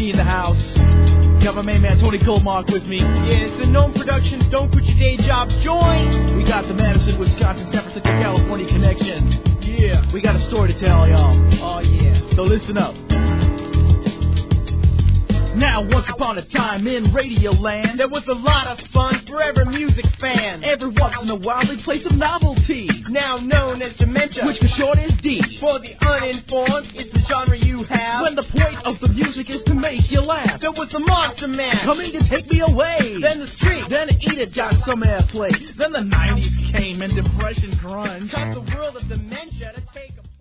Mikey in the house. Got my main man Tony Goldmark with me. Yeah, it's the Gnome Productions. Don't quit your day job. Join. We got the Madison, Wisconsin, San Francisco, California connection. Yeah. We got a story to tell, y'all. Oh, yeah. So listen up. Now, once upon a time in Radio Land, there was a lot of fun for every music fan. Every once in a while they play some novelty, now known as dementia, which for short is D. For the uninformed, it's the genre you have. When the point of the music is to make you laugh. There was the Monster Man coming to take me away. Then the Street. Then Eat It got some airplay. Then the 90s came and depression grunge. Cut the world of dementia to take a